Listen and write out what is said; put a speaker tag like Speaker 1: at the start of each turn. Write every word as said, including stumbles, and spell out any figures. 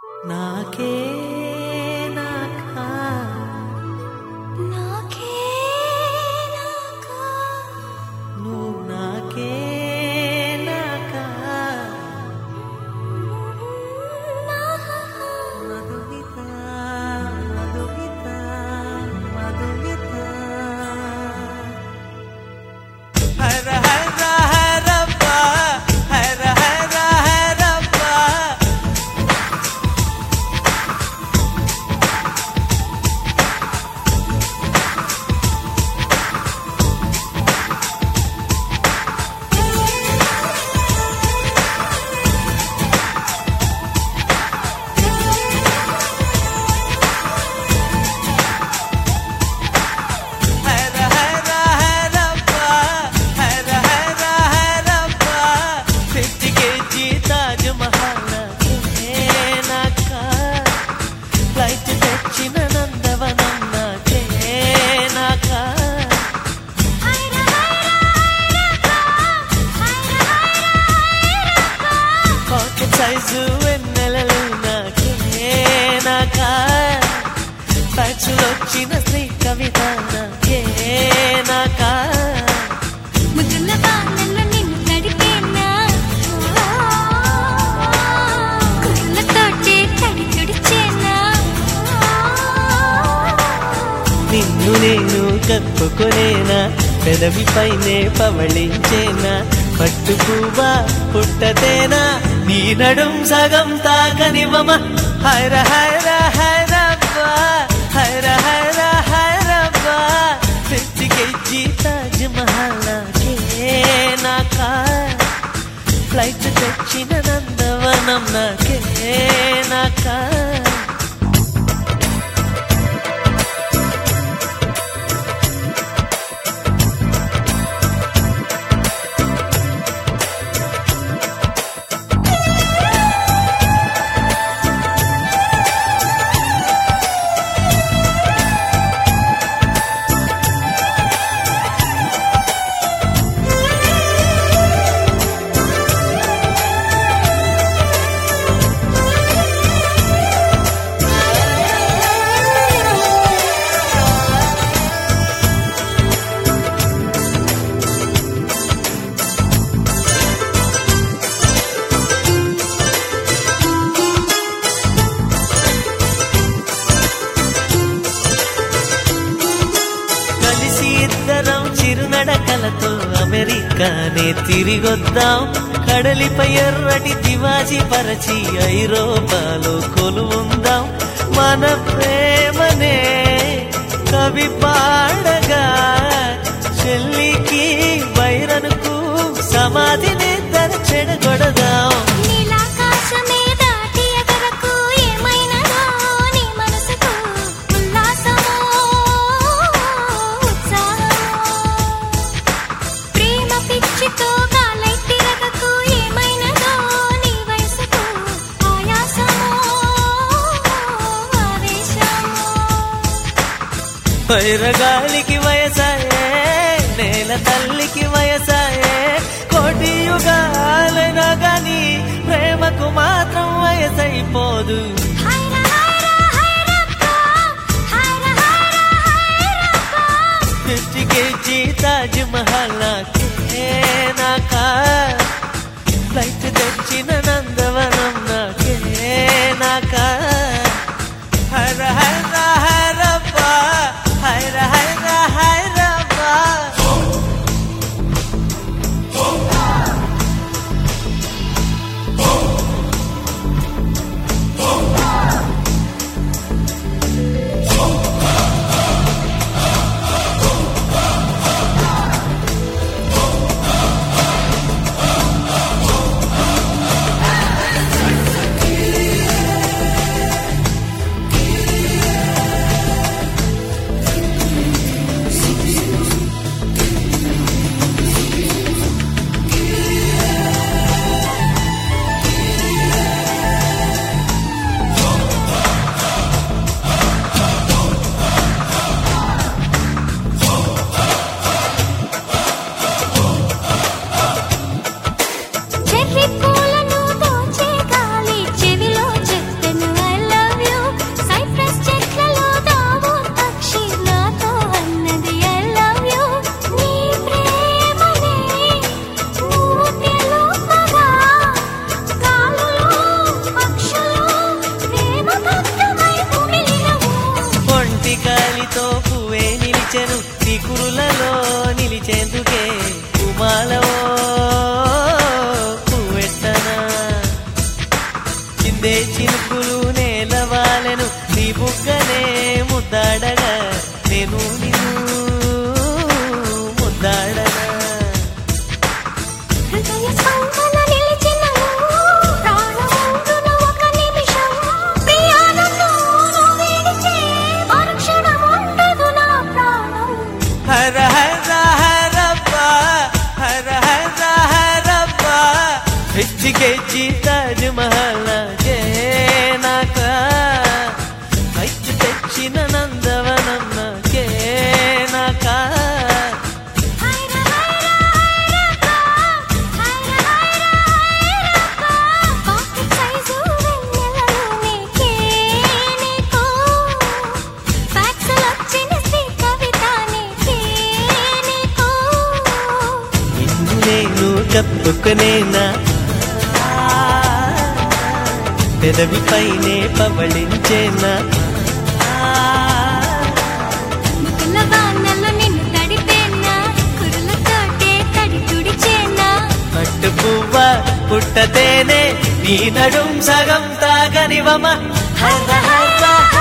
Speaker 1: నాకే నాకా
Speaker 2: నాకే నాకా
Speaker 1: నువ్వు నాకే నాకా మధుమిత మధుమిత మధుమిత హర హర హరప్ప హర హర హరప్ప సైజు వెన్నెలలు నాకే నాకా పచ్చులొచ్చిన శ్రీ కవిత నాకే నాకా
Speaker 2: ముద్దుల బాణంలో నిన్ను నడిపేనా కుళ్ళతోటే తడి తుడిచేనా
Speaker 1: నిన్ను నేను కప్పుకొనేనా పెదవి పైనే పవళించేనా పట్టు పువ్వా పుట్టతేనా నీ నడుం సగం తాకనివ్వమ హైర హైర హైరబ్బా హైర హైర హైరబ్బా ఫిఫ్టీ కేజీ తాజ్ మహల్ నాకే నాకా ఫ్లైట్ తెచ్చిన నందవనం నాకే నాకా చిరునడకలతో అమెరికానే తిరిగొద్దాం కడలిపై ఎర్రటి తివాజీ పరచి ఐరోపాలో కొలువుందాం మన ప్రేమనే కవి పాడగా చెల్లికి వైరనుకు సమాధిని తన చెడగొడదాం వైరగాలికి వయసాయే నేల తల్లికి వయసాయే కోటి యుగాలైనా గాని ప్రేమకు మాత్రం వయసైపోదు ఫిఫ్టీ కేజీ తాజ్ మహల్ నాకే నాకా ఫ్లైట్ తెచ్చిన నందవనం నాకే నాకా హర హర హరప్ప హైర హైర హైరబ్బా పిచ్చి కేజీ తాజ్ మహల్ నాకే నాకా పైకి తెచ్చిన నందవనం నాకే నాకా నేను చెప్పుకునేనా పెదవిపైనే పవళించేనా పట్టు పువ్వ పుట్టతేనే నీ నడుం సగం తాగనివమ హర హర